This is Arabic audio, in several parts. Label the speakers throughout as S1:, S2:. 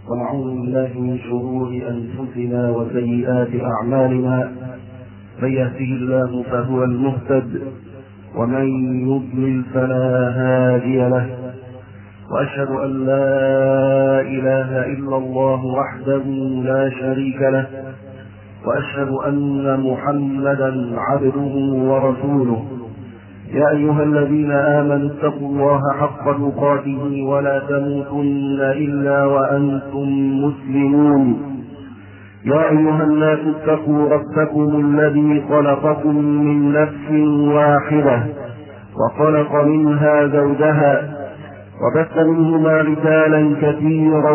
S1: ونعوذ بالله من شرور أنفسنا وسيئات أعمالنا. من يهده الله فهو المهتد، ومن يضلل فلا هادي له. وأشهد أن لا إله إلا الله وحده لا شريك له، وأشهد أن محمدا عبده ورسوله. يا أيها الذين آمنوا اتقوا الله حق تقاته ولا تموتن إلا وأنتم مسلمون. يا أيها الناس اتقوا ربكم الذي خلقكم من نفس واحدة وخلق منها زوجها وبث منهما رجالا كثيرا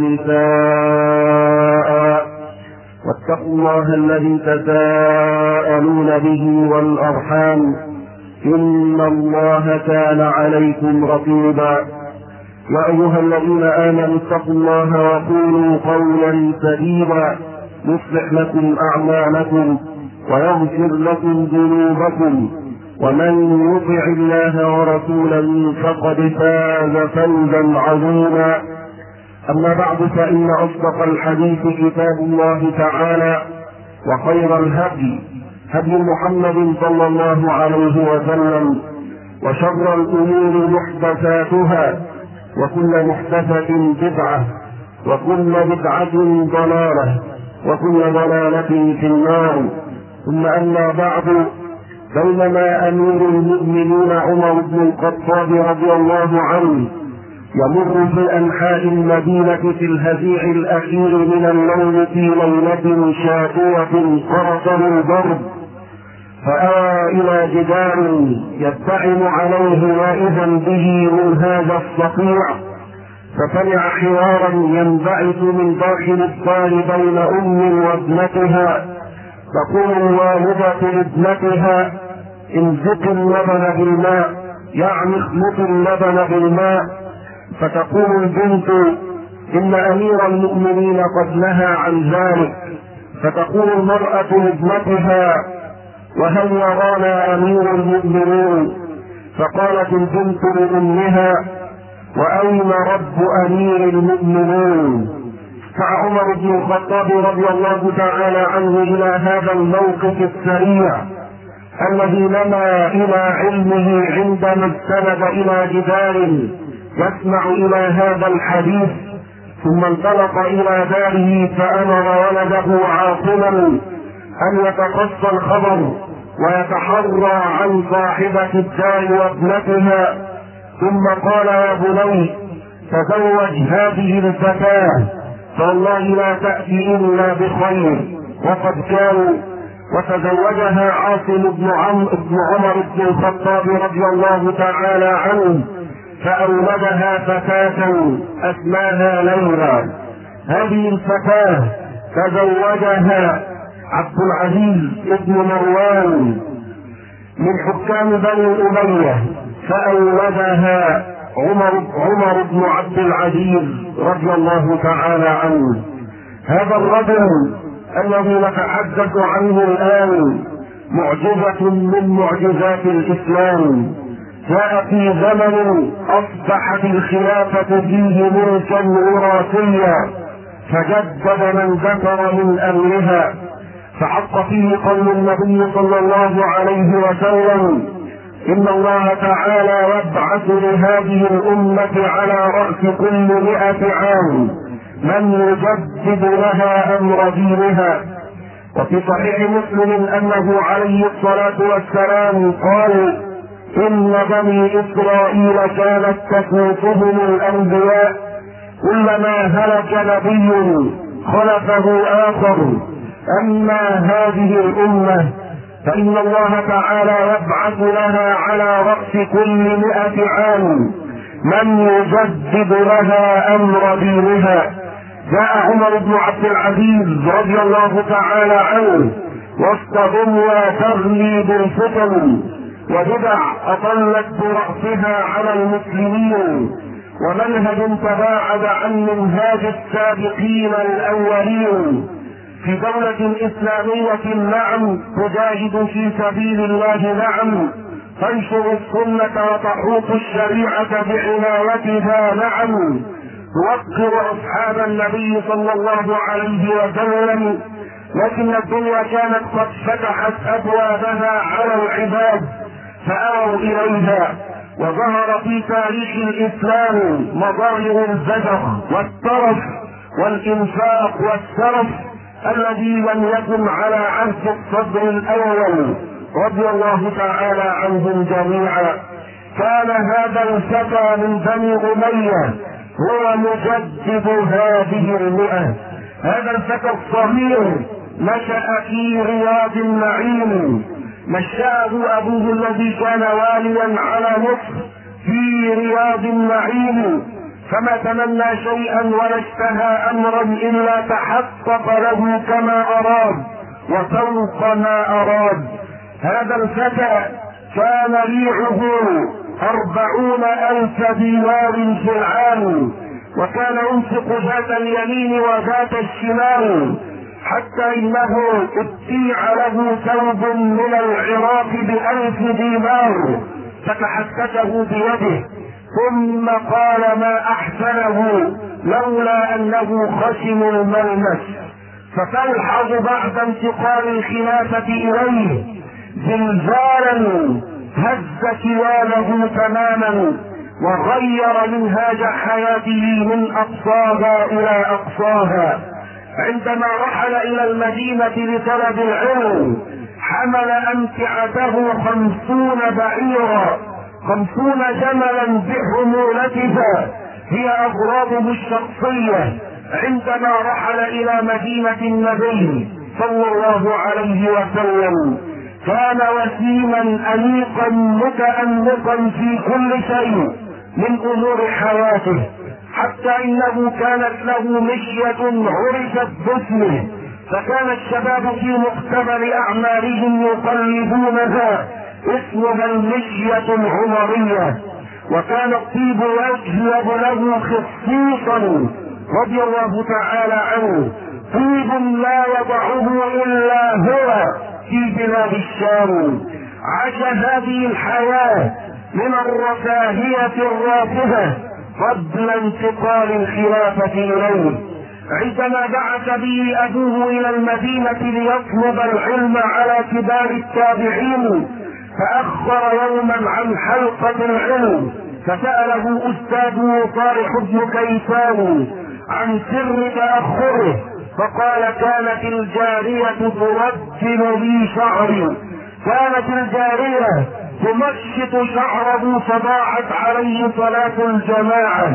S1: ونساء، واتقوا الله الذي تساءلون به والأرحام، إن الله كان عليكم رقيبا. يا أيها الذين آمنوا اتقوا الله وقولوا قولا سديدا يصلح لكم أعمالكم ويغفر لكم ذنوبكم، ومن يطع الله ورسوله فقد فاز فوزا عظيما. أما بعد، فإن أصدق الحديث كتاب الله تعالى، وخير الهدي هدي محمد صلى الله عليه وسلم، وشر الأمور محدثاتها، وكل محدثة بدعة، وكل بدعة ضلالة، وكل ضلالة في النار. ثم أما بعد، بينما أمير المؤمنين عمر بن الخطاب رضي الله عنه يمر في أنحاء المدينة في الهزيع الأخير من الليل في ليلة شاتية قرصه البرد، فأوى إلى جدار يبتعد عليه وإذا به من هذا الصقيع، فسمع حوارا ينبعث من داخل الدار بين أم وابنتها. تقول الوالدة لابنتها: امزق اللبن بالماء، يعني اخلط اللبن بالماء. فتقول البنت: إن أمير المؤمنين قد نهى عن ذلك. فتقول المرأة لابنتها: وهل يرانا أمير المؤمنين؟ فقالت البنت لأمها: وأين رب أمير المؤمنين؟ فعمر بن الخطاب رضي الله تعالى عنه إلى هذا الموقف السريع الذي نما إلى علمه عندما استند إلى جدار يسمع إلى هذا الحديث، ثم انطلق إلى داره فأمر ولده عاصما أن يتقصى الخبر ويتحرى عن صاحبة الدار وابنتها، ثم قال: يا بني، تزوج هذه الفتاة، فوالله لا تأتي إلا بخير. وقد كانوا. وتزوجها عاصم بن عمر بن الخطاب رضي الله تعالى عنه، فأولدها فتاة أسماها ليلى. هذه الفتاة تزوجها عبد العزيز بن مروان من حكام بني أمية، فأولدها عمر بن عبد العزيز رضي الله تعالى عنه. هذا الرجل الذي نتحدث عنه الآن معجزة من معجزات الإسلام، جاء في زمن أصبحت الخلافة فيه ملكا وراثيا، فجدد من ذكر من أمرها، فحق فيه قول النبي صلى الله عليه وسلم: إن الله تعالى يبعث لهذه الأمة على رأس كل 100 عام من يجدد لها أمر دينها. وفي صحيح مسلم أنه عليه الصلاة والسلام قال: إن بني إسرائيل كانت تسوسهم الأنبياء، كلما هلك نبي خلفه آخر، أما هذه الأمة فإن الله تعالى يبعث لها على رأس كل 100 عام من يجدد لها أمر دينها. جاء عمر بن عبد العزيز رضي الله تعالى عنه وسط دنيا تغلي بالفتن وبدع أطلت برأسها على المسلمين، ومنهج تباعد عن منهاج السابقين الأولين، في دولة إسلامية نعم تجاهد في سبيل الله نعم، تنشر السنة وتحوط الشريعة بعنايتها نعم، توقر أصحاب النبي صلى الله عليه وسلم، لكن الدنيا كانت قد فتحت أبوابها على العباد فآووا إليها، وظهر في تاريخ الإسلام مظاهر الزجر والترف والإنفاق والسرف الذي لم يكن على عهد الصدر الأول رضي الله تعالى عنهم جميعا. كان هذا الفتى من بني أمية هو مجدد هذه المئة. هذا الفتى الصغير نشأ في رياض النعيم، نشأه أبوه الذي كان واليا على مصر في رياض النعيم، فما تمنى شيئا ولا اشتهى أمرا إلا تحقق له كما أراد وفوق ما أراد. هذا الفتى كان ريعه 40,000 دينار في العام، وكان ينفق ذات اليمين وذات الشمال، حتى إنه ابتيع له ثوب من العراق ب1,000 دينار فتحسسه بيده، ثم قال ما أحسنه لولا أنه خشن الملمس. فتلحظ بعد انتقال الخلافة إليه زلزالا هز كيانه تماما وغير منهاج حياته من أقصاها إلى أقصاها. عندما رحل إلى المدينة لطلب العلم حمل أمتعته 50 بعيرا، 50 جملا بحمولتها هي أغراضه الشخصية. عندما رحل إلى مدينة النبي صلى الله عليه وسلم كان وسيما أنيقا متأنقا في كل شيء من أمور حياته، حتى إنه كانت له مشية عرفت باسمه، فكان الشباب في مقتبل أعمالهم يقلدونها، اسمها المشية العمرية. وكان الطيب يجلب له خصيصا رضي الله تعالى عنه، طيب لا يضعه إلا هو في بلاد الشام. عاش هذه الحياة من الرفاهية الرافهة قبل انتقال الخلافة إليه. عندما بعث به أبوه إلى المدينة ليطلب العلم على كبار التابعين فأخر يوما عن حلقة العلم، فسأله أستاذه طارق بن كيسان عن سر تأخره، فقال كانت الجارية ترتل لي شعري، كانت الجارية تمشط شعره فضاعت عليه صلاة الجماعة،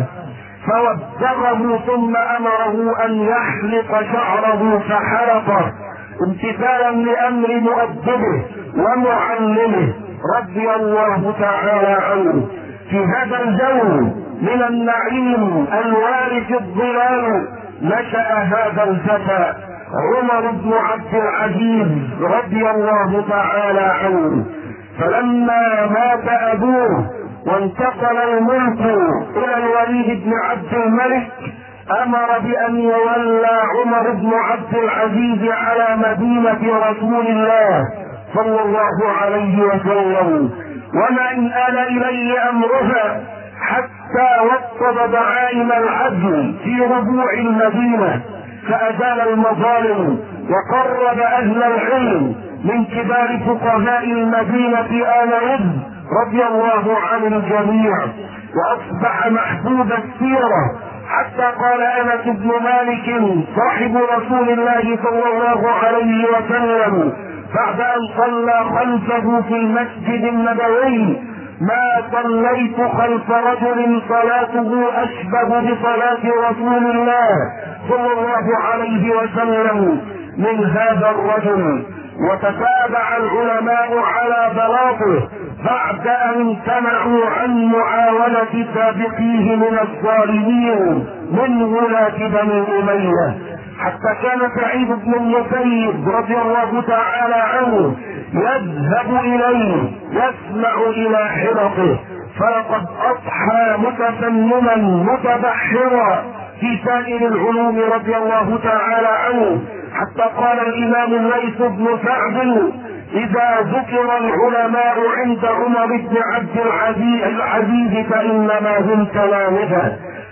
S1: فوبخه ثم أمره أن يحلق شعره فحلقه امتثالا لأمر مؤدبه ومعلمه رضي الله تعالى عنه. في هذا الجو من النعيم الوارث الظلال نشأ هذا الفتى عمر بن عبد العزيز رضي الله تعالى عنه. فلما مات أبوه وانتقل الملك إلى الوليد بن عبد الملك أمر بأن يولى عمر بن عبد العزيز على مدينة رسول الله صلى الله عليه وسلم، وما إن آل إليه أمرها حتى وطد دعائم العدل في ربوع المدينة، فأزال المظالم وقرب أهل العلم من كبار فقهاء المدينة آل رد رضي الله عن الجميع، وأصبح محبوب السيرة، حتى قال أنس بن مالك صاحب رسول الله صلى الله عليه وسلم بعد أن صلى خلفه في المسجد النبوي ما صليت خلف رجل صلاته أشبه بصلاة رسول الله صلى الله عليه وسلم من هذا الرجل. وتتابع العلماء على بلاطه بعد أن امتنعوا عن معاونة سابقيه من الظالمين من ولاة بني أمية، حتى كان سعيد بن المسيب رضي الله تعالى عنه يذهب إليه يسمع إلى حلقه، فلقد أضحى متفننا متبحرا في سائر العلوم رضي الله تعالى عنه، حتى قال الإمام الليث بن سعد إذا ذكر العلماء عند عمر بن عبد العزيز فإنما هم تلامذة،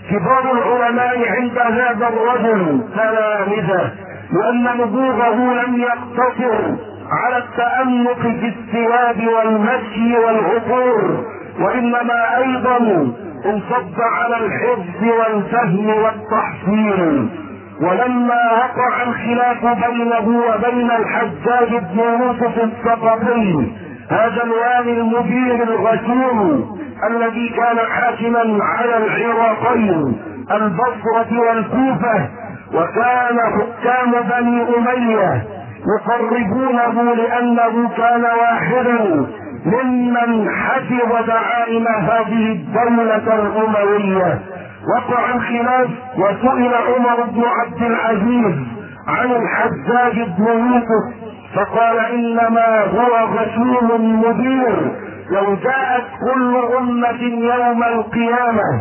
S1: كبار العلماء عند هذا الرجل تلامذة، لأن نبوغه لم يقتصر على التأنق في الثياب والمشي والعطور، وإنما أيضا انصب على الحفظ والفهم والتحصيل. ولما وقع الخلاف بينه وبين الحجاج بن يوسف الثقفي، هذا الوالي المدير الغشوم الذي كان حاكما على العراقين البصرة والكوفة، وكان حكام بني أمية يقربونه لأنه كان واحدا ممن حفظ دعائم هذه الدولة الأموية. وقع الخلاف وسئل عمر بن عبد العزيز عن الحجاج بن يوسف فقال إنما هو غشوم مدير، لو جاءت كل أمة يوم القيامة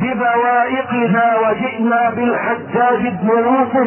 S1: ببوائقها وجئنا بالحجاج بن يوسف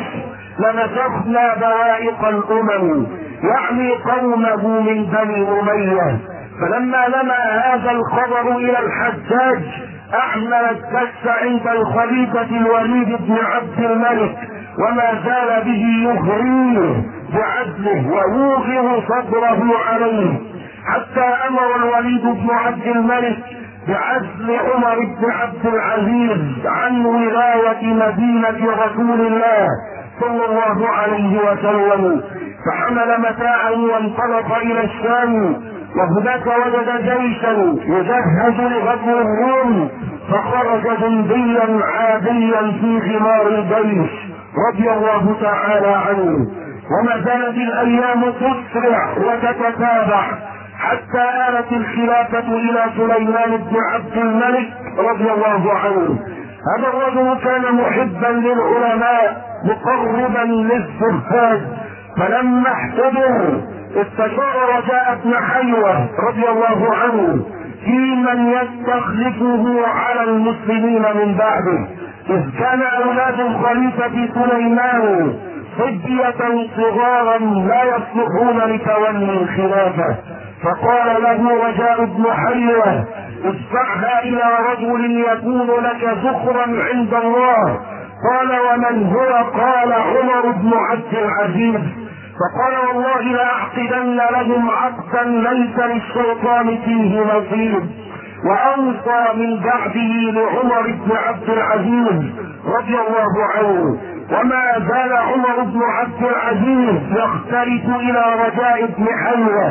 S1: لنسخنا بوائق الأمم، يعني قومه من بني أمية. فلما لمع هذا الخبر إلى الحجاج أعمل الدس عند الخليفة الوليد بن عبد الملك، وما زال به يغريه بعدله ويوغر صدره عليه، حتى أمر الوليد بن عبد الملك بعزل عمر بن عبد العزيز عن ولاية مدينة رسول الله صلى الله عليه وسلم، فحمل متاعا وانطلق إلى الشام، وهناك وجد جيشا يجهز لغزو الروم، فخرج جنديا عاديا في غمار الجيش رضي الله تعالى عنه. وما زالت الأيام تسرع وتتتابع حتى آلت الخلافة إلى سليمان بن عبد الملك رضي الله عنه. هذا الرجل كان محبا للعلماء مقربا للزهاد، فلما احتضر استشار رجاء بن حيوة رضي الله عنه في من يستخلفه على المسلمين من بعده، إذ كان أولاد الخليفة سليمان صبية صغارا لا يصلحون لتولي الخلافة، فقال له رجاء بن حيوة ادفعها إلى رجل يكون لك ذخرا عند الله. قال ومن هو؟ قال عمر بن عبد العزيز. فقال والله لأعقدن لهم عقدا ليس للشيطان فيه نصيب. وأوصى من بعده لعمر بن عبد العزيز رضي الله عنه. وما زال عمر بن عبد العزيز يختلف إلى رجاء بن حيوة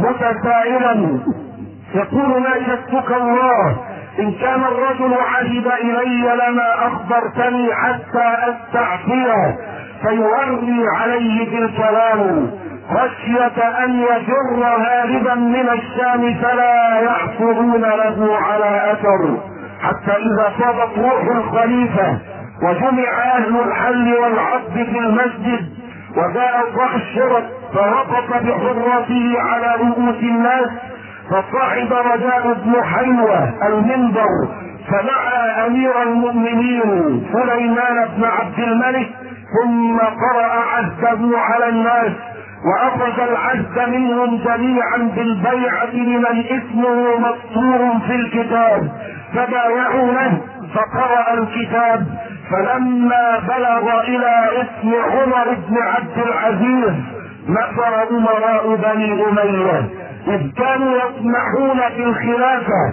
S1: متسائلا يقول ما شكك الله إن كان الرجل عهد إلي لما أخبرتني حتى أستعفيه، فيوري عليه بالكلام خشية أن يجر هاربا من الشام فلا يحفظون له على أثر، حتى إذا صابت روح الخليفة وجمع أهل الحل والعقد في المسجد وجاء صاح الشرط فوقف بحرته على رؤوس الناس، فصعد رجاء بن حيوة المنبر فدعا أمير المؤمنين سليمان بن عبد الملك، ثم قرأ عهده على الناس وأخذ العهد منهم جميعا بالبيعة لمن اسمه مسطور في الكتاب، فبايعوا له فقرأ الكتاب. فلما بلغ إلى اسم عمر بن عبد العزيز نفر أمراء بني أمية، إذ كانوا يطمحون في الخلافة،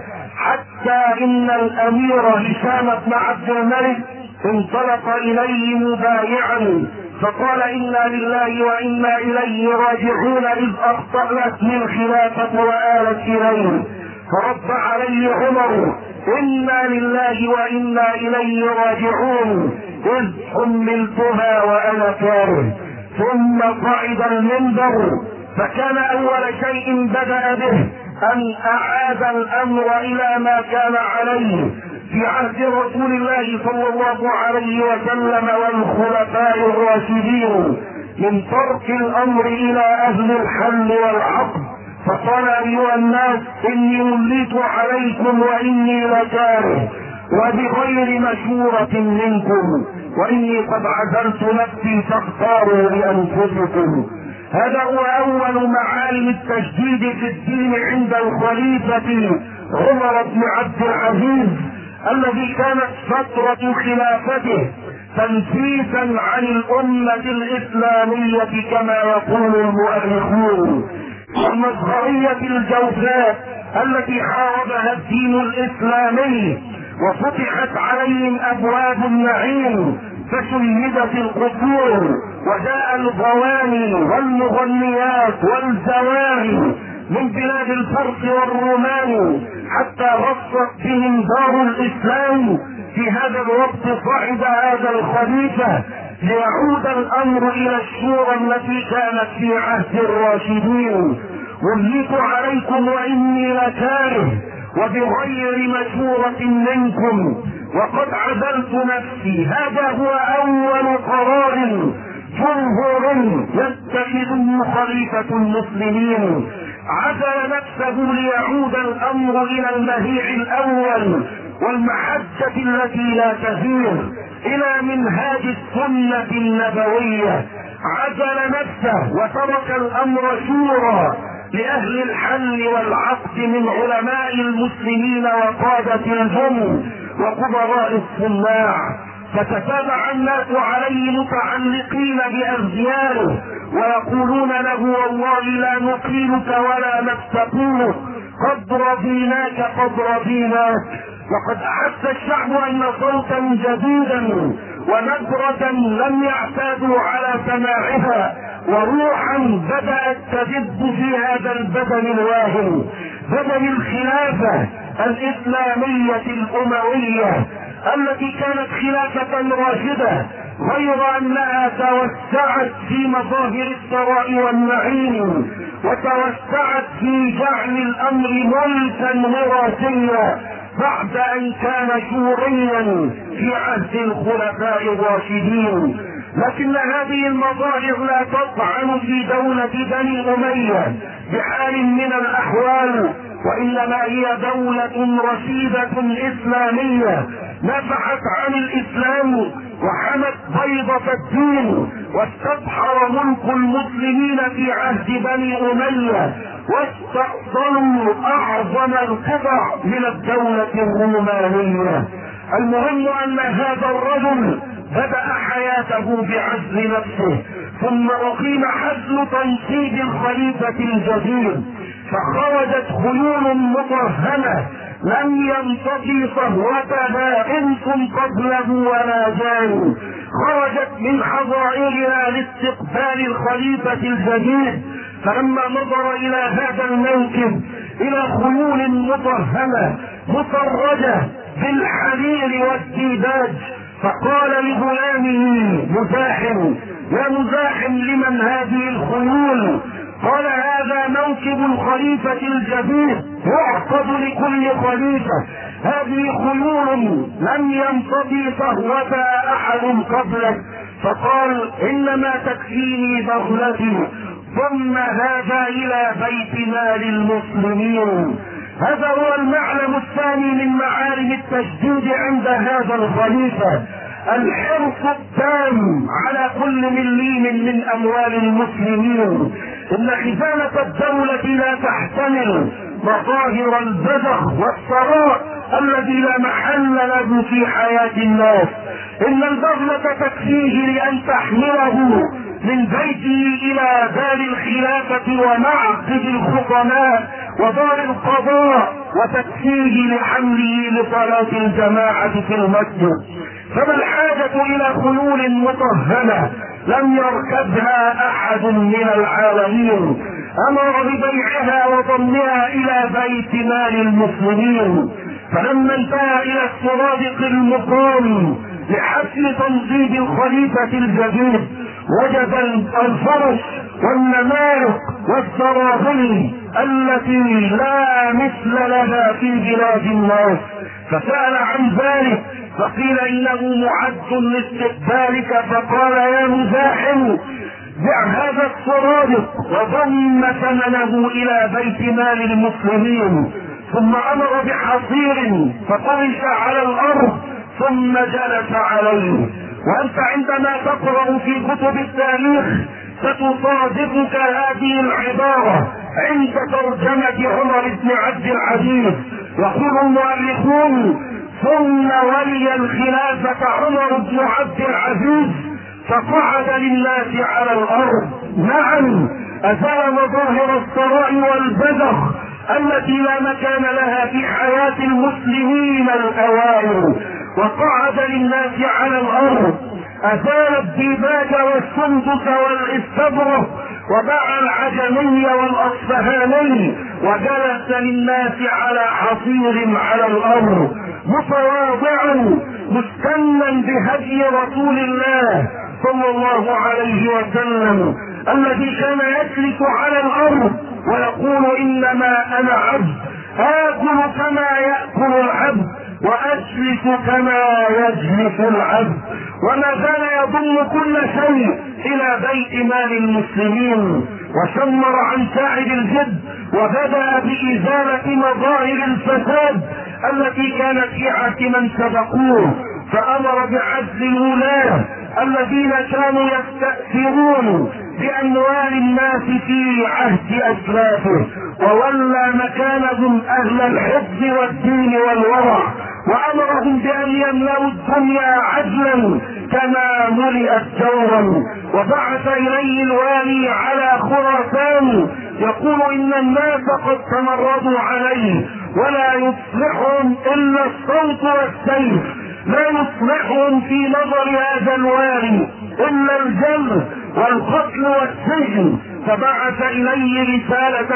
S1: حتى إن الأمير هشام بن عبد الملك انطلق إليه مبايعا فقال إنا لله وإنا إليه راجعون إذ أخطأت من الخلافة وآلت إليه. فرد عليه عمر إنا لله وإنا إليه راجعون إذ حملتها وأنا كاره. ثم صعد المنبر فكان أول شيء بدأ به أن أعاد الأمر إلى ما كان عليه في عهد رسول الله صلى الله عليه وسلم والخلفاء الراشدين من ترك الأمر إلى أهل الحل والعقد. فقال أيها الناس إني وليت عليكم وإني لكاره وبغير مشورة منكم، وإني قد عزلت نفسي فاختاروا لأنفسكم. هذا هو أول معالم التجديد في الدين عند الخليفة عمر بن عبد العزيز، الذي كانت فترة خلافته تنفيسا عن الأمة الإسلامية كما يقول المؤرخون، والمظهرية الجوفاء التي حاربها الدين الإسلامي وفتحت عليهم أبواب النعيم فشيدت القصور وجاء الغواني والمغنيات والزواني من بلاد الفرس والرومان حتى غصت بهم دار الإسلام. في هذا الوقت صعد هذا الخليفة ليعود الأمر إلى الشورى التي كانت في عهد الراشدين. وليت عليكم وإني لكاره وبغير مشورة منكم وقد عزلت نفسي. هذا هو أول قرار جمهور يتخذه خليفة المسلمين، عزل نفسه ليعود الأمر إلى المهيع الأول والمحجة التي لا تزول، إلى منهاج السنة النبوية. عزل نفسه وترك الأمر شورى لأهل الحل والعقد من علماء المسلمين وقادة الجن وكبراء الصناع، فتتابع الناس عليه متعلقين بأغياره ويقولون له والله لا نقيلك ولا نستقيمك، قد رضيناك قد رضيناك. وقد أحس الشعب أن صوتا جديدا ونبرة لم يعتادوا على سماعها وروحا بدأت تدب في هذا البدن الواهن، بدن الخلافة الإسلامية الأموية التي كانت خلافة راشدة، غير أنها توسعت في مظاهر الثراء والنعيم وتوسعت في جعل الأمر ملكا وراثيا بعد أن كان شوريا في عهد الخلفاء الراشدين. لكن هذه المظاهر لا تطعن في دولة بني أمية بحال من الأحوال، وإنما هي دولة رشيدة إسلامية نفعت عن الإسلام وحمت بيضة الدين واستبحر ملك المسلمين في عهد بني أمية واستأصلوا أعظم القطع من الدولة الرومانية. المهم أن هذا الرجل بدأ حياته بعزل نفسه، ثم أقيم حزل تنصيب الخليفة الجديد، فخرجت خيول مطهمة لم يمتطي صهوتها انس قبله ولا جان، خرجت من حظائرها لاستقبال الخليفة الجديد. فلما نظر الى هذا الموكب، الى خيول مطهمة مسرجة بالحرير والديباج، فقال لغلامه مزاحم: يا مزاحم لمن هذه الخيول؟ قال: هذا موكب الخليفة الجديد يعقد لكل خليفة، هذه خيول لم يمتطي صهوتها احد قبلك. فقال: انما تكفيني بغلتي، ثم هذا الى بيت مال المسلمين. هذا هو المعلم الثاني من معالم التشديد عند هذا الخليفة، الحرص التام على كل مليم من اموال المسلمين. ان خزانة الدولة لا تحتمل مظاهر البذخ والثراء الذي لا محل له في حياة الناس. ان البغلة تكفيه لان تحمله من بيته الى دار الخلافة ومعقد الخطماء ودار القضاء، وتكفيه لحمله لصلاة الجماعة في المسجد. فما الحاجة الى خيول مطهمة لم يركبها احد من العالمين؟ امر ببيعها وضمها الى بيت مال المسلمين. فلما انتهى الى السرادق المقام لحفل تنصيب الخليفة الجديد، وجد الفرش والنمارق والسراغل التي لا مثل لها في بلاد الناس، فسأل عن ذلك فقيل انه معد لاستقبالك. فقال: يا مزاحم، بع هذا السرادق وضم ثمنه الى بيت مال المسلمين. ثم امر بحصير ففرش على الارض ثم جلس عليه. وانت عندما تقرأ في كتب التاريخ ستصادفك هذه العبارة عند ترجمة عمر بن عبد العزيز. يقول المؤرخون: ثم ولي الخلافة عمر بن عبد العزيز فقعد للناس على الارض. نعم، ازال مظاهر الثراء والبذخ التي لا مكان لها في حياة المسلمين الاوائل، وقعد للناس على الارض. ازال الديباج والسندس والاستبرق وباع العجمي والاصفهاني، وجلس للناس على حصير على الارض متواضعا مستنا بهدي رسول الله صلى الله عليه وسلم الذي كان يجلس على الارض ويقول انما انا عبد، اكل كما ياكل العبد واجلس كما يجلس العبد، وما زال يضم كل شيء الى بيت مال المسلمين، وشمر عن ساعد الجد وبدأ بإزالة مظاهر الفساد التي كانت في عهد من سبقوه، فأمر بعزل الولاة الذين كانوا يستأثرون بأموال الناس في عهد أسلافه، وولى مكانهم أهل الحفظ والدين والورع، وأمرهم بأن يملأوا الدنيا عدلا كما ملئت جورا، وبعث إليه الوالي على خراسان يقول إن الناس قد تمردوا عليه ولا يصلحهم إلا الصوت والسيف، لا يصلحهم في نظر هذا الوالي إلا الجلد والقتل والسجن، فبعث إليه رسالة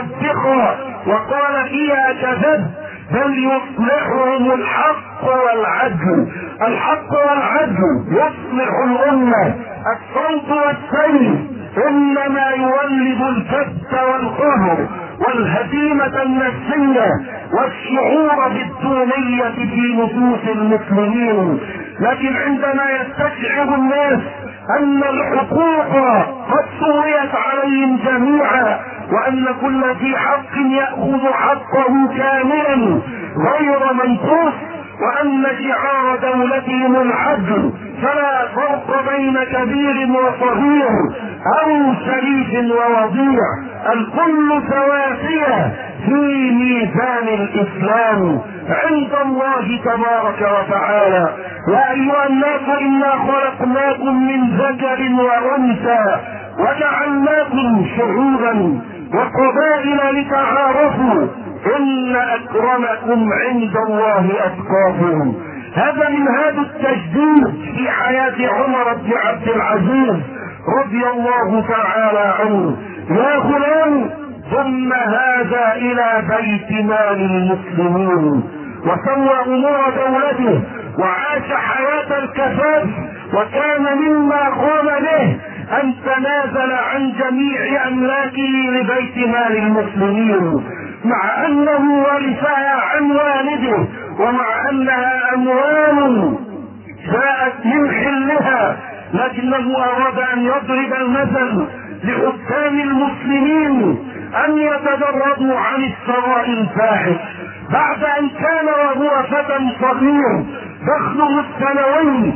S1: موبخة وقال فيها كذب، بل يصلحهم الحق والعدل، الحق والعدل يصلح الأمة، الصوت والسيف إنما يولد الكد والقهر والهزيمة النفسية والشعور بالدونية في نفوس المسلمين. لكن عندما يستشعر الناس أن الحقوق قد سويت عليهم جميعا، وأن كل ذي حق يأخذ حقه كاملا غير منقوص، وأن شعار دولتهم العدل، فلا فرق بين كبير وصغير أو شريف ووضيع، الكل سواسية في ميزان الإسلام عند الله تبارك وتعالى. يا أيها الناس إنا خلقناكم من ذكر وأنثى وجعلناكم شعوبا وقبائل لتعارفوا إن أكرمكم عند الله أتقاكم. هذا منهاج التجديد في حياة عمر بن عبد العزيز رضي الله تعالى عنه. يا غلام، ثم هذا إلى بيت مال المسلمين وسوى أمور دولته وعاش حياة الكفاف، وكان مما قام به أن تنازل عن جميع أملاكه لبيت مال المسلمين، مع أنه ورثها عن والده، ومع أنها أموال جاءت من حلها، لكنه أراد أن يضرب المثل لحكام المسلمين أن يتجردوا عن الثراء الفاحش. بعد أن كان وهو فتى صغير دخله السنوي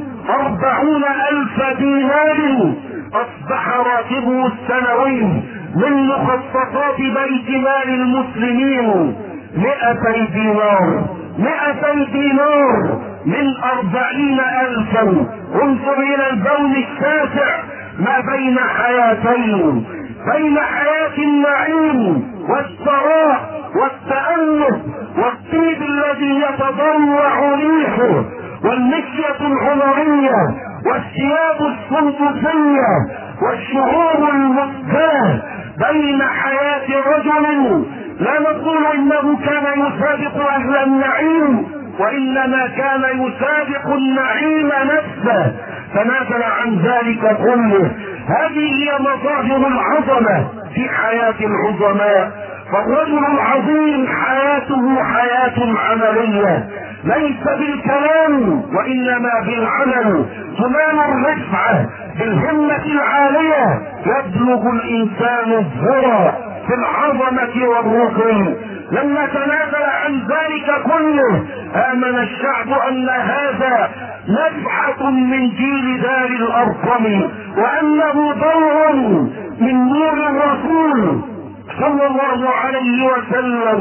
S1: 40,000 دينار، أصبح راتبه السنوي من مخصصات بيت مال المسلمين 200 دينار، 200 دينار من 40,000. انظر إلى البون الشاسع ما بين حياتين، بين حياة النعيم والثراء والتأنس والطيب الذي يتضوع ريحه والمشية العمرية والثياب السندسية والشعور المزداه، بين حياة رجل لا نقول انه كان يسابق اهل النعيم، وانما كان يسابق النعيم نفسه، تنازل عن ذلك كله. هذه هي مظاهر العظمة في حياة العظماء. فالرجل العظيم حياته حياة عملية، ليس بالكلام وانما بالعمل، تنال الرفعة بالهمة العالية، يبلغ الانسان الذرى في العظمة والرقي. لما تنازل عن ذلك كله آمن الشعب أن هذا نفحة من جيل دار الأرقم، وأنه دور من نور الرسول صلى الله عليه وسلم،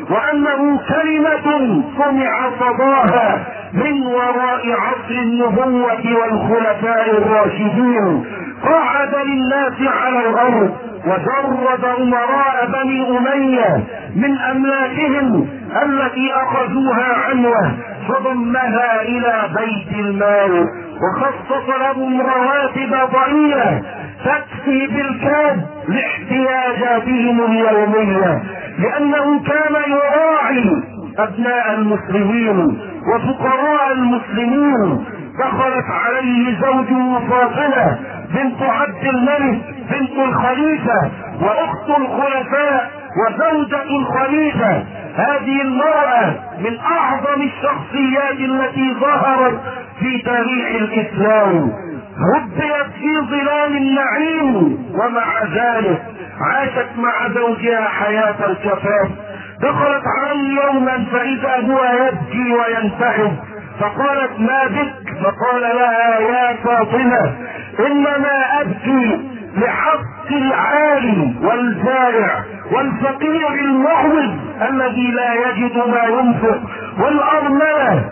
S1: وأنه كلمة سمع صداها من وراء عصر النبوة والخلفاء الراشدين، قعد للناس على الأرض وجرد أمراء بني أمية من أملاكهم التي أخذوها عنه، فضمها إلى بيت المال، وخصص لهم رواتب ضئيلة تكفي بالكاد لاحتياجاتهم اليومية، لأنه كان يراعي أبناء المسلمين وفقراء المسلمين. دخلت عليه زوجه فاطمة بنت عبد الملك بنت الخليفة وأخت الخلفاء وزوجة الخليفة. هذه المرأة من أعظم الشخصيات التي ظهرت في تاريخ الإسلام، ربيت في ظلال النعيم، ومع ذلك عاشت مع زوجها حياة الكفاف. دخلت عليه يوما فإذا هو يبكي وينتحب، فقالت ما بك؟ فقال لها يا فاطمة إنما أبكي لحق العالي والجائع والفقير المعوز الذي لا يجد ما ينفق، والأرملة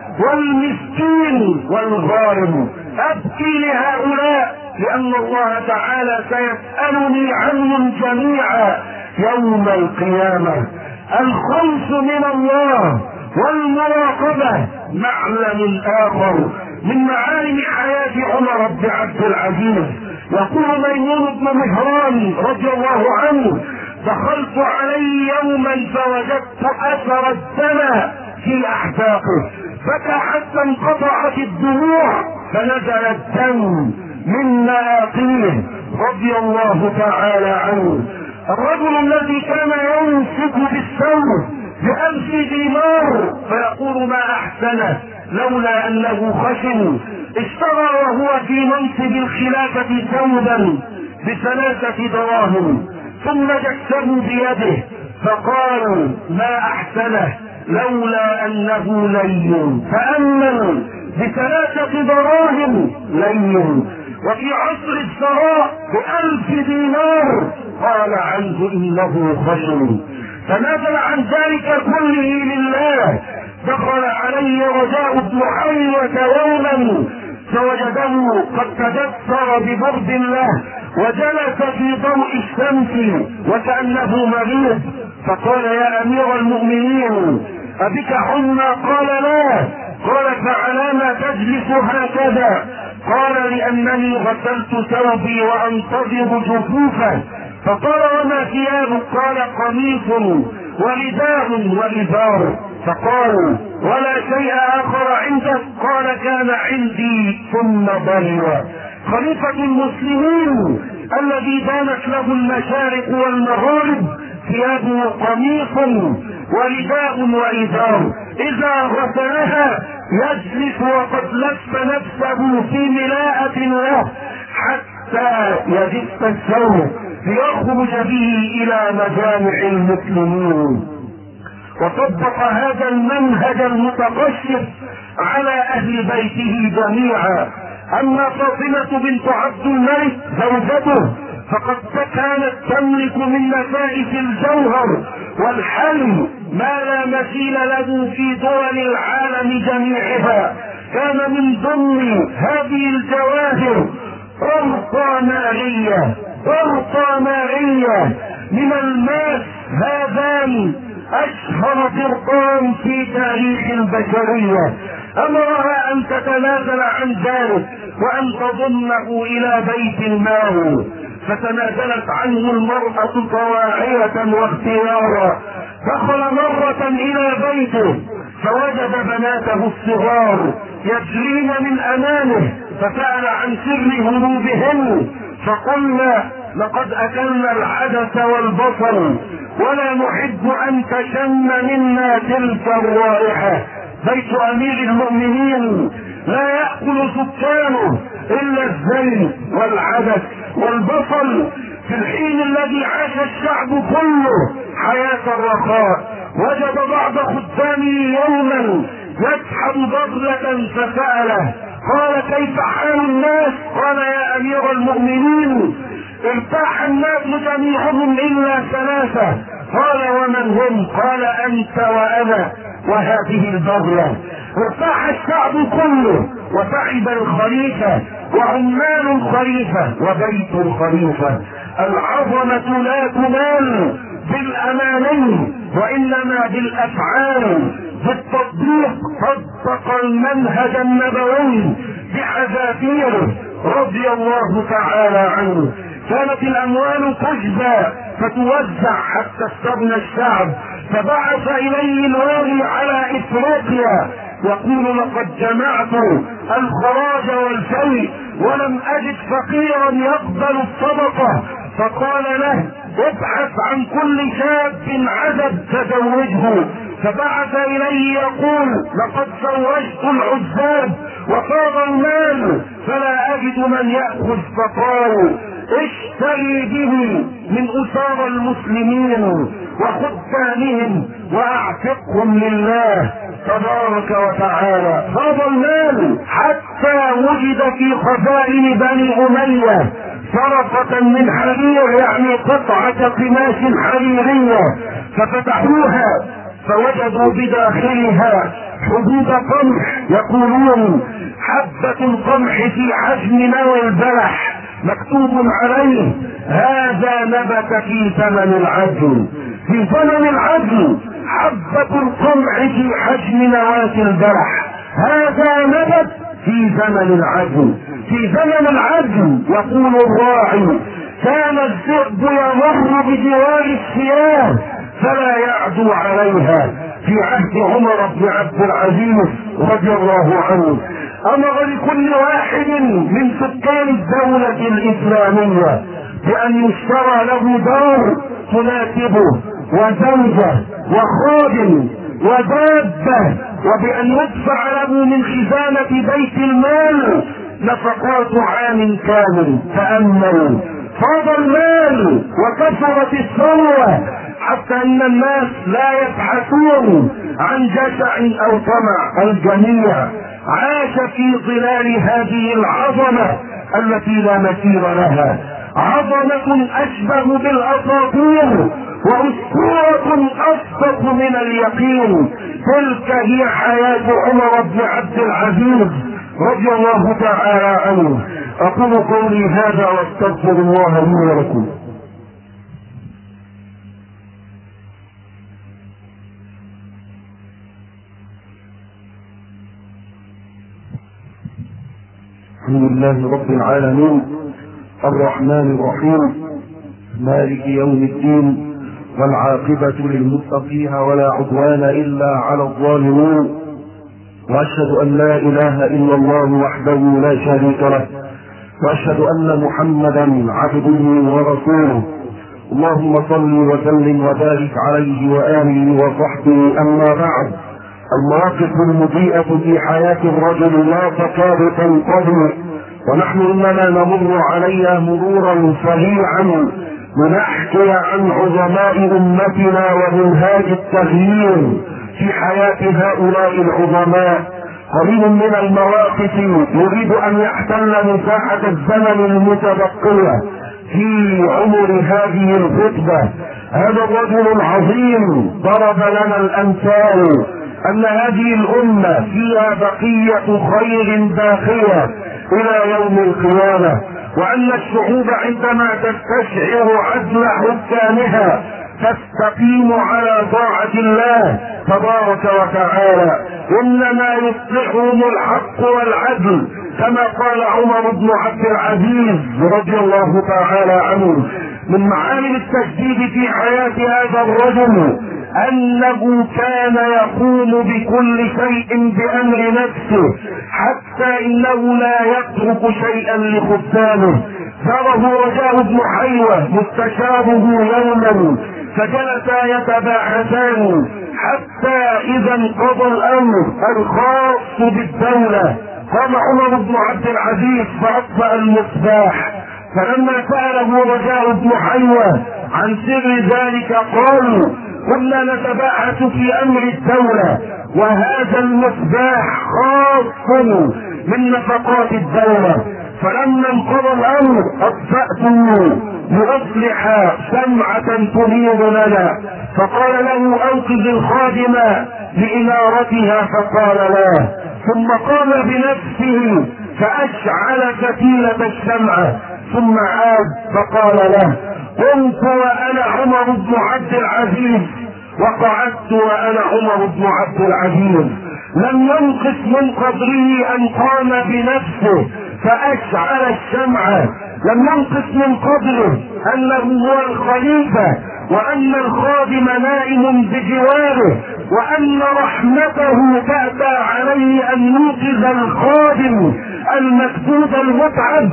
S1: والمسكين والغارم. أبكي لهؤلاء لأن الله تعالى سيسألني عنهم جميعا يوم القيامة. الخوف من الله والمراقبة معلم آخر من معالم حياة عمر بن عبد العزيز. يقول ميمون بن مهران رضي الله عنه دخلت عليه يوما فوجدت أثر الدم في أحداقه، بكى حتى انقطعت الدموع فنزل الدم من مآقيه رضي الله تعالى عنه. الرجل الذي كان ينفق بالثوب ب1000 دينار فيقول ما أحسنه لولا أنه خشن، اشترى وهو في منصب الخلافة ثوبا ب3 دراهم ثم جسه بيده فقال ما أحسنه لولا أنه لين، فأمن ب3 دراهم لين. وفي عصر الثراء ب1000 دينار قال عنه إنه خشن، فنزل عن ذلك كله لله. دخل عليه رجاء بن حيوة يوما فوجده قد تدثر ببرد الله وجلس في ضوء الشمس وكأنه مريض، فقال يا أمير المؤمنين أبك حمى؟ قال لا. قال فعلى ما تجلس هكذا؟ قال لأنني غسلت ثوبي وأنتظر جفوفه. فقال وما ثيابك؟ قال قميص ورداء وإزار. فقال ولا شيء آخر عندك؟ قال كان عندي ثم بلى. خليفة المسلمين الذي بانت له المشارق والمغارب ثيابه قميص ورداء وإزار، إذا غسلها يجلس وقد لف نفسه في ملاءة له حتى يجف الثوب ليخرج به إلى مجامع المسلمين. وطبق هذا المنهج المتقشف على أهل بيته جميعا. أما فاطمة بنت عبد الملك زوجته فقد كانت تملك من نفائس الجوهر والحلم ما لا مثيل له في دول العالم جميعها. كان من ضمن هذه الجواهر قرطة نارية من الماس، هذان أشهر قرطان في تاريخ البشرية. أمرها أن تتنازل عن ذلك وأن تضمه إلى بيت المال، فتنازلت عنه المرأة طواعية واختيارا. دخل مرة إلى بيته فوجد بناته الصغار يجرين من أمامه، فسأل عن سر هروبهن فقلنا لقد أكلنا العدس والبصل ولا نحب أن تشم منا تلك الرائحة. بيت أمير المؤمنين لا يأكل سكانه إلا الزيت والعدس والبصل، في الحين الذي عاش الشعب كله حياة الرخاء. وجد بعض خدامه يوما يسحب بغلة فسأله قال كيف حال الناس؟ قال يا أمير المؤمنين ارتاح الناس جميعهم إلا 3، قال ومن هم؟ قال انت وانا وهذه البغلة. ارتاح الشعب كله وتعب الخليفة وعمال الخليفة وبيت الخليفة. العظمة لا تنال بالاماني وانما بالافعال، بالتطبيق. طبق المنهج النبوي بحذافيره رضي الله تعالى عنه. كانت الاموال تجزى فتوزع حتى استغنى الشعب، فبعث اليه الوالي على افريقيا يقول لقد جمعت الخراج والفيء ولم اجد فقيرا يقبل الصدقه، فقال له ابحث عن كل شاب عزب تزوجه، فبعث اليه يقول لقد زوجت العزاب وفاض المال فلا اجد من ياخذ، فقال اشتري به من اسارى المسلمين وخدامهم واعتقهم لله تبارك وتعالى. فاض المال حتى وجد في خزائن بني اميه صرفة من حرير، يعني قطعة قماش حريرية، ففتحوها فوجدوا بداخلها حبوب قمح، يقولون حبة القمح في حجم نوى البلح، مكتوب عليه هذا نبت في زمن العجل. في زمن العجل حبة القمح في حجم نواة البلح، هذا نبت في زمن العجل. في زمن العجل يقول الراعي كان الذئب يمر بجوار الثياب فلا يعدو عليها. في عهد عمر بن عبد العزيز رضي الله عنه امر لكل واحد من سكان الدولة الاسلامية بان يشترى له دار تناسبه وزوجة وخادم ودابة، وبان يدفع له من خزانة بيت المال نفقات عام كامل. تأمل، فاض المال وكثرت الثروة حتى ان الناس لا يبحثون عن جشع او طمع، الجميع عاش في ظلال هذه العظمة التي لا مثيل لها. عظمة اشبه بالاساطير واسطورة اصدق من اليقين. تلك هي حياة عمر بن عبد العزيز رضي الله تعالى عنه. اقول قولي هذا واستغفر الله لي ولكم. الحمد لله رب العالمين الرحمن الرحيم مالك يوم الدين، والعاقبة للمتقين ولا عدوان إلا على الظالمين، وأشهد أن لا إله إلا الله وحده لا شريك له، وأشهد أن محمدا عبده ورسوله. اللهم صل وسلم وبارك عليه وآله وصحبه. أما بعد، المواقف المضيئة في حياة الرجل لا تكاد تنقضي، ونحن إنما نمر عليها مرورا سريعا لنحكي عن عظماء أمتنا ومنهاج التغيير في حياة هؤلاء العظماء. قليل من المواقف يريد أن يحتل مساحة الزمن المتبقية في عمر هذه الخطبة. هذا الرجل العظيم ضرب لنا الأمثال أن هذه الأمة فيها بقية خير باقية إلى يوم القيامة، وأن الشعوب عندما تستشعر عدل حكامها تستقيم على طاعة الله تبارك وتعالى. إنما يصلحهم الحق والعدل، كما قال عمر بن عبد العزيز رضي الله تعالى عنه. من معالم التجديد في حياة هذا الرجل أنه كان يقوم بكل شيء بأمر نفسه، حتى إنه لا يترك شيئا لخدامه. زاره رجاء بن حيوة مستشاره يوما فجلسا يتباحثان حتى إذا انقضى الأمر الخاص بالدولة قام عمر بن عبد العزيز فأطفأ المصباح. فلما سأله رجاء بن حيوة عن سر ذلك قالوا كنا نتباحث في أمر الدولة وهذا المصباح خاص من نفقات الدولة. فلما انقضى الامر اطفأته لأصلح سمعة تنير لنا، فقال له اوقظ الخادم لإنارتها، فقال لا، ثم قام بنفسه فأشعل فتيلة الشمعة، ثم عاد فقال له قمت وأنا عمر بن عبد العزيز وقعدت وأنا عمر بن عبد العزيز. لم ينقص من قدره أن قام بنفسه فأشعل الشمعة، لم ينقص من قدره أنه هو الخليفة، وأن الخادم نائم بجواره، وأن رحمته تأتى عليه أن يوقظ الخادم المكتوب المتعب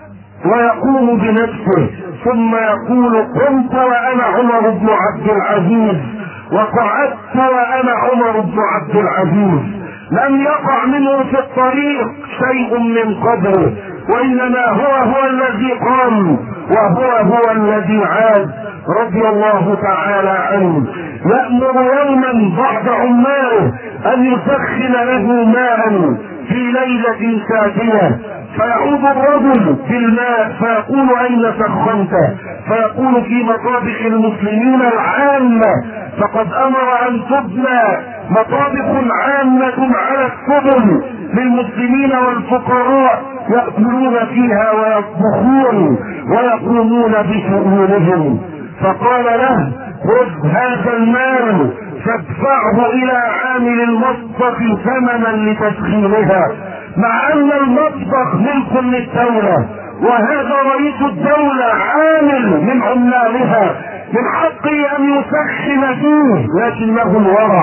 S1: ويقوم بنفسه، ثم يقول قمت وأنا عمر بن عبد العزيز وقعدت وأنا عمر بن عبد العزيز. لم يقع منه في الطريق شيء من قدره، وإنما هو الذي قام وهو الذي عاد رضي الله تعالى عنه. يأمر يوما بعض عماله أن يسخن له ماء في ليلة ساكنة، فيعود الرجل بالماء فيقول أين سخنت؟ فيقول في مطابخ المسلمين العامة، فقد أمر أن تبنى مطابخ عامة على السبل للمسلمين والفقراء يأكلون فيها ويطبخون ويقومون بشؤونهم. فقال له خذ هذا المال فادفعه إلى عامل المطبخ ثمنا لتسخينها، مع أن المطبخ ملك للدولة، وهذا رئيس الدولة عامل من عمالها، من حقه أن يسخن فيه، لكنه الورع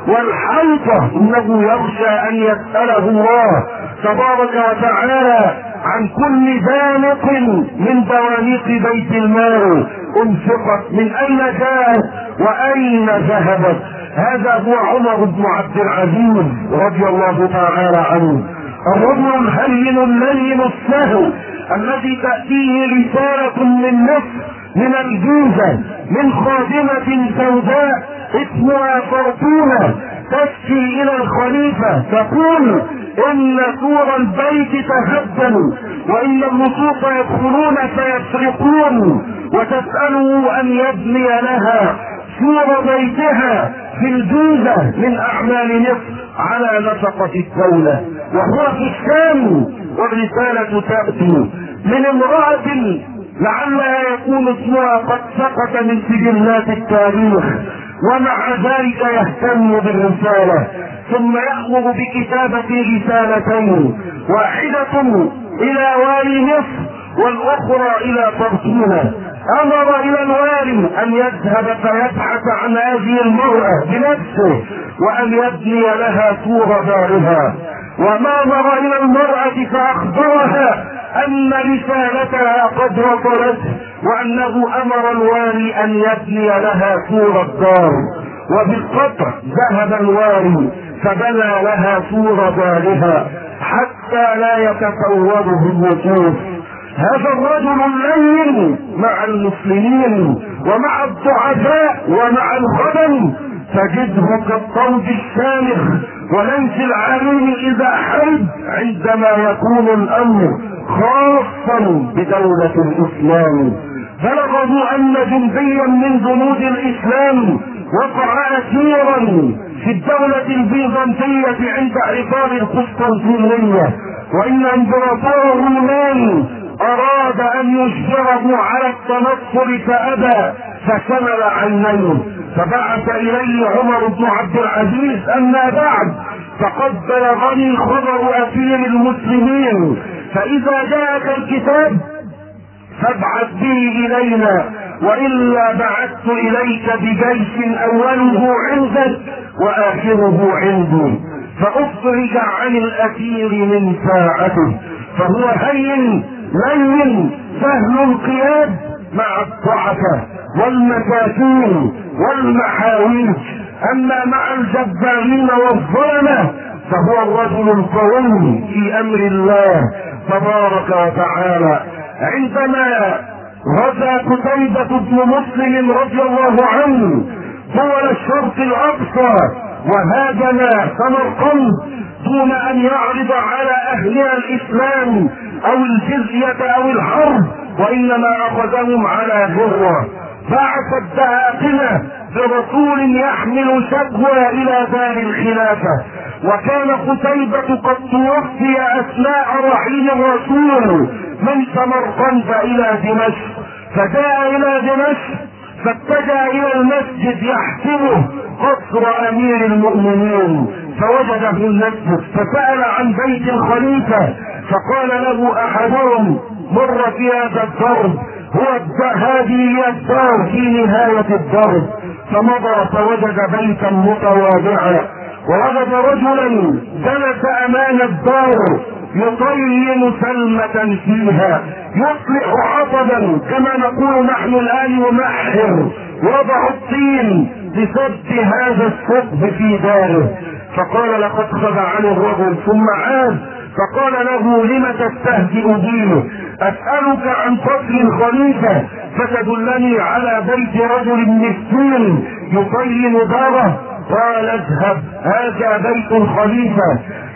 S1: والحيطة انه يرجى ان يسأله الله تبارك وتعالى عن كل دانق من دوانيق بيت المال انفقت من اين جاءت واين ذهبت. هذا هو عمر بن عبد العزيز رضي الله تعالى عنه، الرجل الهين اللين السهل الذي تأتيه رسالة من مصر من الجيزة من خادمة سوداء اسمها فرطونة تشكي الى الخليفة تقول ان سور البيت تهدم وان اللصوص يدخلون فيسرقون، وتسأله ان يبني لها سور بيتها في الجيزة من اعمال مصر على نفقة الدولة، وهو في الشام. والرسالة تأتي من امرأة لعلها يكون اسمها قد سقط من سجلات التاريخ، ومع ذلك يهتم بالرسالة، ثم يأمر بكتابة رسالتين، واحدة إلى والي مصر والأخرى إلى فرطونة. أمر إلى الوالي أن يذهب فيبحث عن هذه المرأة بنفسه وأن يبني لها سور دارها، وما مر إلى المرأة فأخبرها أن رسالتها قد وصلت وأنه أمر الوالي أن يبني لها سور الدار. وبالقطع ذهب الوالي فبنى لها سور دارها حتى لا يتصوره الوصوف. هذا الرجل اللين مع المسلمين ومع الضعفاء ومع الغنم تجده كالطود الشامخ وليس العليم إذا حرب عندما يكون الأمر خاصا بدولة الإسلام. بلغوا أن جنديا من جنود الإسلام وقع أسيرا في الدولة البيزنطية عند عقاب القسطنطينية، وإن امبراطور الرومان أراد أن يجبره على التنصر فأبى فشمل عينيه، فبعث إليه عمر بن عبد العزيز أما بعد فقد بلغني خبر أسير المسلمين، فإذا جاءك الكتاب فابعث به إلينا، وإلا بعثت إليك بجيش أوله عندك وآخره عندي. فأفرج عن الأسير من ساعته، فهو هين لين سهل القياد مع الضعفاء والمساكين والمحاويج، أما مع الجبارين والظلمة فهو الرجل القوي في أمر الله تبارك وتعالى. عندما غزا قتيبة بن مسلم رضي الله عنه طول الشرق الأقصى وهاجم سمرقند دون أن يعرض على أهلها الإسلام او الجزية او الحرب، وانما اخذهم على غرة. بعث الدهاقنة برسول يحمل شكوى الى دار الخلافة، وكان قتيبة قد توفي اثناء رحيل الرسول من سمرقند الى دمشق، فجاء الى دمشق فاتجه الى المسجد يحسبه قصر امير المؤمنين، فوجده المسجد فسأل عن بيت الخليفة، فقال له احدهم: مر في هذا الدرب، هذه هي الدار في نهاية الدرب. فمضى فوجد بيتا متواضعا، ووجد رجلا جلس امام الدار يطين سلمة فيها، يصلح حطبا كما نقول نحن الان، يمحر، وضع الطين لسد هذا الثقب في داره. فقال: لقد خدعني الرجل. ثم عاد فقال له: لم تستهزئ بي؟ اسألك عن فضل الخليفة فتدلني على بيت رجل مسكين يطين داره؟ قال: اذهب، هذا بيت الخليفة.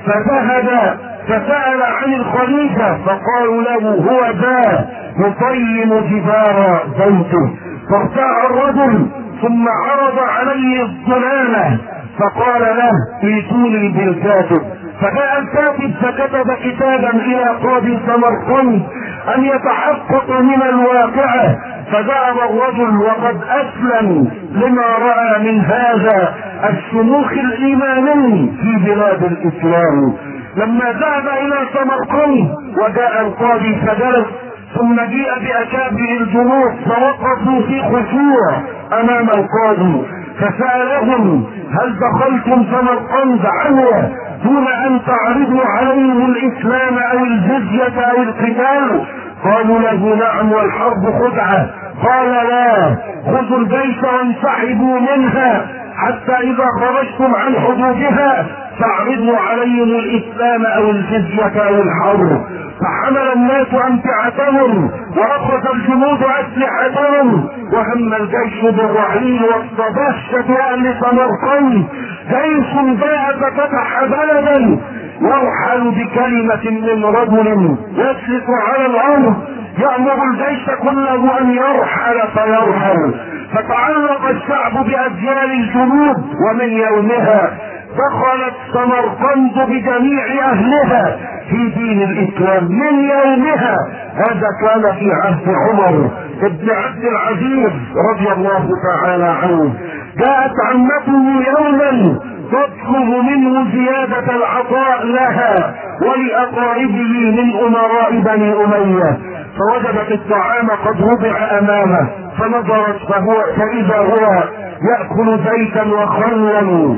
S1: فذهب فسأل عن الخليفة فقالوا له: هو ذا يطين جدار بيته. فارتاع الرجل ثم عرض عليه الظلامة فقال له: ائتوني بالكاتب. فجاء الكاتب فكتب كتابا الى قاضي سمرقند ان يتحقق من الواقعة. فذهب الرجل وقد اسلم لما رأى من هذا الشموخ الايماني في بلاد الاسلام. لما ذهب الى سمرقند وجاء القاضي فجلس، ثم جيء باكابر الجنود فوقفوا في خشوع امام القاضي، فسألهم: هل دخلتم سمرقند عنوة دون ان تعرضوا عليهم الاسلام او الجزية او القتال؟ قالوا له: نعم، والحرب خدعة. قال: لا، خذوا الجيش وانسحبوا منها حتى اذا خرجتم عن حدودها فاعرضوا عليهم الاسلام او الجزية او الحرب. فحمل الناس امتعتهم واخذ الجنود اسلحتهم، وهم الجيش بالرحيل وسط دهشة اهل سمرقند. جيش جاء ففتح بلدا يرحل بكلمة من رجل يسلك على الارض يأمر الجيش كله ان يرحل فيرحل. فتعلق الشعب بأجيال الجنود، ومن يومها دخلت سمرقند بجميع اهلها في دين الاسلام، من يومها. هذا كان في عهد عمر بن عبد العزيز رضي الله تعالى عنه. جاءت عمته يوما تطلب منه زيادة العطاء لها ولأقاربه من امراء بني امية، فوجدت الطعام قد وضع امامه، فنظرت فاذا هو يأكل زيتا وخلا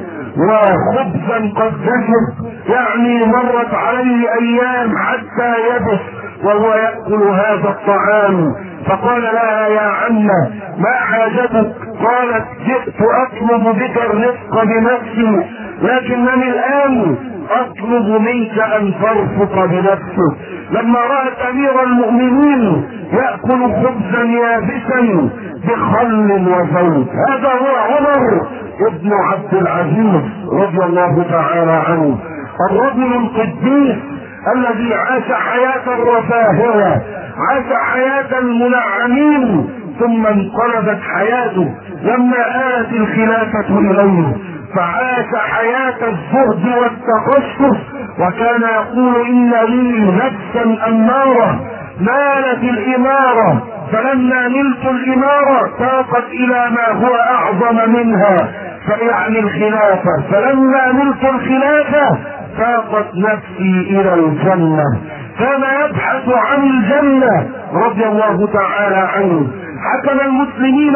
S1: وخبزا قد جفت، يعني مرت عليه ايام حتى يبس وهو يأكل هذا الطعام. فقال لها: يا عمة، ما حاجتك؟ قالت: جئت اطلب بك الرزق بنفسي، لكنني الان اطلب منك ان ترفق بنفسك. لما رأت امير المؤمنين يأكل خبزا يابسا بخل وزيت، هذا هو عمر ابن عبد العزيز رضي الله تعالى عنه، الرجل القديس الذي عاش حياة الرفاهية، عاش حياة المنعمين، ثم انقلبت حياته لما آلت الخلافة إليه، فعاش حياة الزهد والتقشف، وكان يقول: إن لي نفسا أمارة، نالت الإمارة، فلما نلت الإمارة ساقت إلى ما هو أعظم منها، فيعني الخلافة، فلما نلت الخلافة ساقت نفسي إلى الجنة. كان يبحث عن الجنة رضي الله تعالى عنه. حكم المسلمين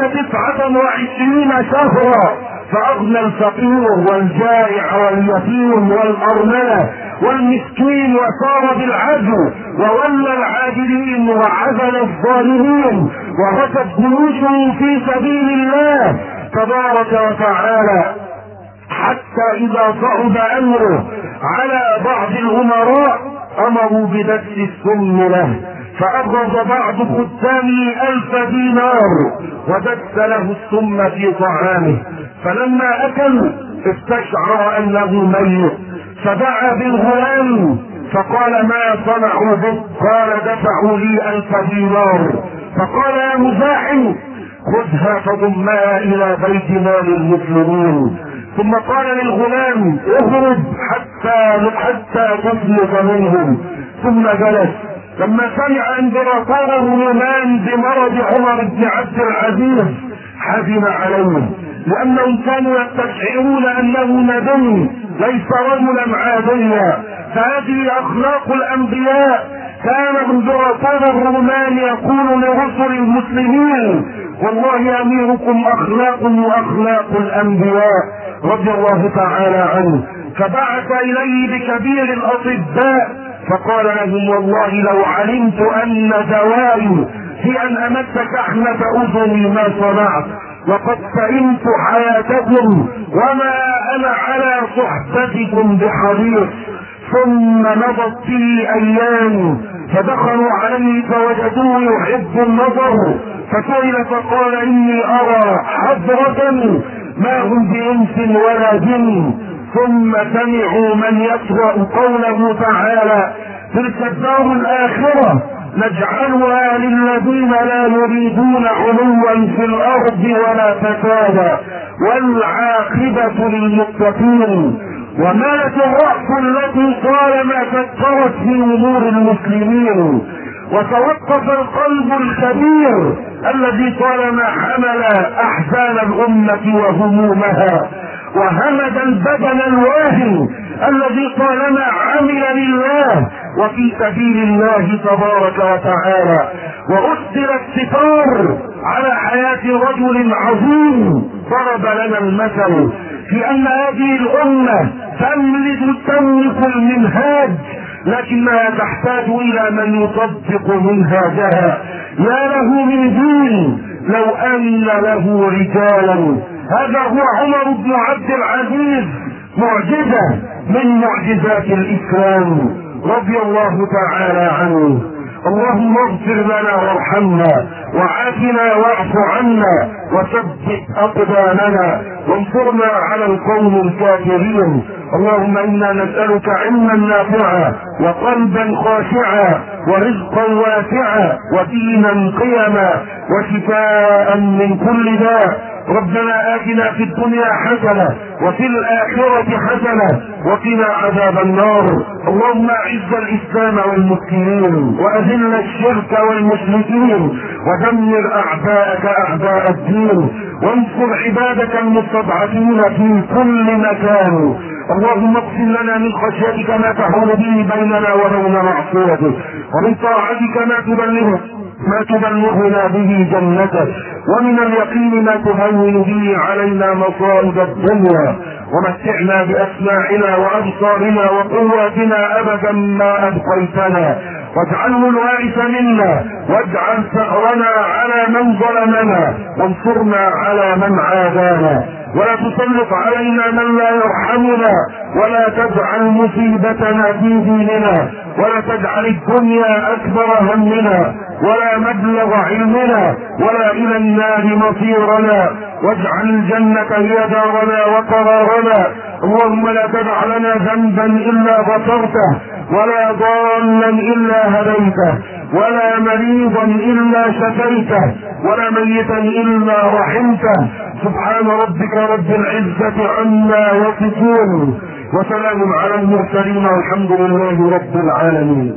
S1: 29 شهرا، فأغنى الفقير والجائع واليتيم والأرملة والمسكين، وصار بالعدل، وولى العادلين وعزل الظالمين، وغزت جيوشه في سبيل الله تبارك وتعالى، حتى إذا صعب أمره على بعض الأمراء أمروا بدس السم له، فأبرز بعض خدامه 1000 دينار ودس له السم في طعامه، فلما أكل استشعر أنه ميت، فدعا بالغلام فقال ما صنعوا بك؟ قال دفعوا لي 1000 دينار. فقال يا مزاحم خذها فضمها الى بيت مال المسلمين. ثم قال للغلام اهرب حتى تفلت منهم. ثم جلس. لما سمع امبراطور الرومان بمرض عمر بن عبد العزيز حزن عليه، لانهم كانوا يستشعرون انه نبي ليس رجلا عاديا، فهذه اخلاق الانبياء. كان امبراطور الرومان يقول لرسل المسلمين والله اميركم اخلاق واخلاق الانبياء رضي الله تعالى عنه. فبعث اليه بكبير الاطباء فقال لهم والله لو علمت ان دوائي في ان امس شحمة اذني ما صنعت، وقد سئمت حياتكم وما انا على صحبتكم بحريص. ثم مضت به ايام فدخلوا عليه فوجدوه يحب النظر، فسئل فقال اني ارى حضرة ما هم بانس ولا جن. ثم سمعوا من يقرأ قوله تعالى تلك الدار الاخرة نجعلها للذين لا يريدون علوا في الارض ولا فسادا والعاقبة للمتقين. ومالت الرأس التي طالما فكرت في امور المسلمين، وتوقف القلب الكبير الذي طالما حمل احزان الامة وهمومها، وهمد البدن الواهن الذي طالما عمل لله وفي سبيل الله تبارك وتعالى. وأسدل الستار على حياة رجل عظيم ضرب لنا المثل في أن هذه الأمة تملك المنهاج لكنها تحتاج إلى من يطبق منهاجها. يا له من دين لو أن له رجالا. هذا هو عمر بن عبد العزيز، معجزة من معجزات الإسلام رضي الله تعالى عنه. اللهم اغفر لنا وارحمنا وعافنا واعف عنا وثبت اقدامنا وانصرنا على القوم الكافرين. اللهم انا نسألك علما نافعا وقلبا خاشعا ورزقا واسعا ودينا قيما وشفاء من كل داء. ربنا آتنا في الدنيا حسنة وفي الآخرة حسنة وقنا عذاب النار. اللهم أعز الإسلام والمسلمين وأذل الشرك والمشركين ودمر أعداءك أعداء الدين وانصر عبادك المستضعفين في كل مكان. اللهم اقسم لنا من خشيتك ما تحول به بيننا وبين معصيتك، ومن طاعتك ما تبلغنا به جنتك، ومن اليقين ما تهون به علينا مصائب الدنيا، ومتعنا بأسماعنا وأبصارنا وقواتنا أبدا ما أبقيتنا، واجعله الوارث منا، واجعل ثأرنا على من ظلمنا، وانصرنا على من عادانا، ولا تسلط علينا من لا يرحمنا، ولا تجعل مصيبتنا في ديننا، ولا تجعل الدنيا أكبر همنا ولا مبلغ علمنا ولا إلى النار مصيرنا، واجعل الجنة هي دارنا وقرارنا. اللهم لا تدع لنا ذنبا إلا غفرته، ولا ضالا إلا هديته، ولا مريضا إلا شفيته، ولا ميتا إلا رحمته. سبحان ربك رب العزة عما يصفون، وسلام على المرسلين، والحمد لله رب العالمين.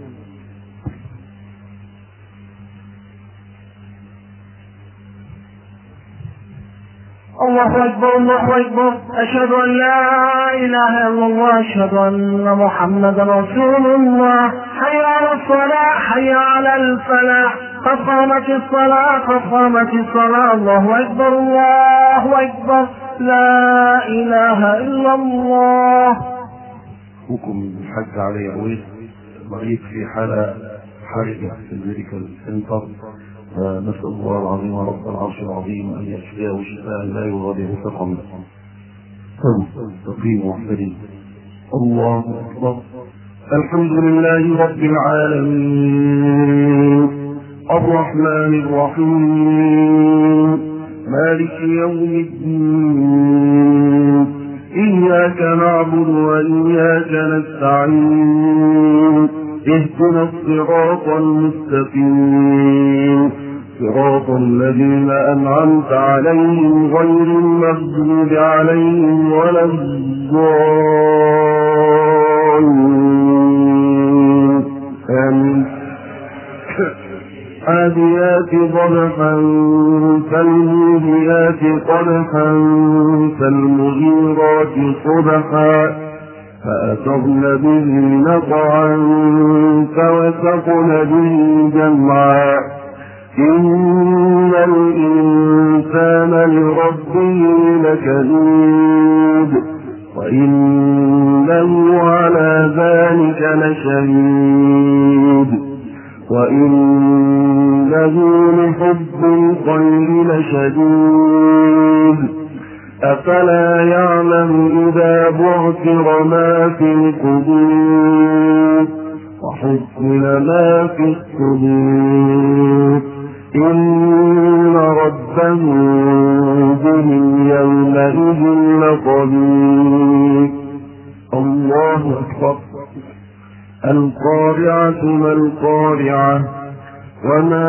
S2: الله أكبر الله أكبر. أشهد أن لا إله إلا الله، أشهد أن محمدا رسول الله. حي على الصلاة حي على الفلاح، قد قامت الصلاة قد قامت الصلاة. الله أكبر الله أكبر، لا إله إلا الله.
S1: حكم الحج علي عويس مريض في حالة حرجة في الميديكال سنتر، نسأل الله العظيم رب العرش العظيم أن يشفيه شفاء لا يغادر سقما. تقيم وحدين. الله أكبر. الحمد لله رب العالمين الرحمن الرحيم مالك يوم الدين. إياك إياك نعبد وإياك نستعين اهدنا الصراط المستقيم صراط الذين أنعمت عليهم غير المغضوب عليهم ولا الضالين آمين. عاديات ضبحا فالموريات قدحا فالمغيرات صبحا فأثرن به نقعا فوسطن به جمعا إن الإنسان لربه لكنود وإنه على ذلك لشهيد وإنه لحب الخير لشديد أفلا يعلم إذا بعثر ما في القبور وحصل ما في الصدور إن ربهم بهم يومئذ لخبير. الله أكبر. القارعة ما القارعة وما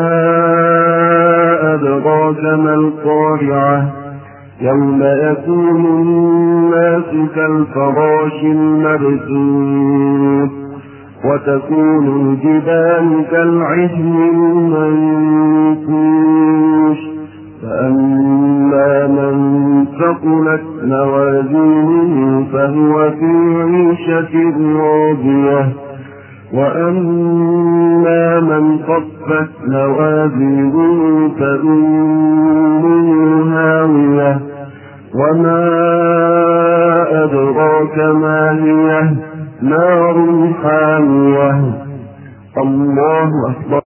S1: أدراك ما القارعة يوم يكون الناس كالفراش المبثوث وتكون الجبال كالعهن المنفوش فأما من ثقلت موازينه فهو في عيشة راضية وأما من خفت موازينه فأمه هاوية وما أدراك ما هي نار حامية. الله أكبر.